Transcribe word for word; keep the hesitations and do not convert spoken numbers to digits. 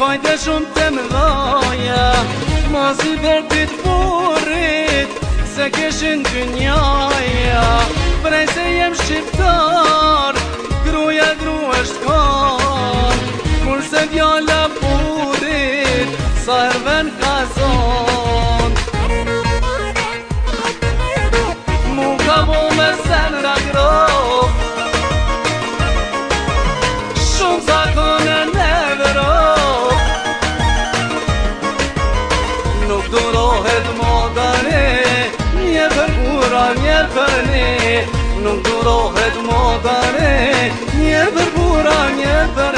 Hajde shumë të mëdhaja, mos i vërtit burit, se kishin dy njaja. Prej se jem shqiptar, gruja gru është kan, kurse djalla burit, sa herven ka zon. Mu ka bo me sen ragrop, shumë zakone në Evropë. Nuk durohet modane, një për bura, një për ne. Nuk durohet modane, një për bura, një për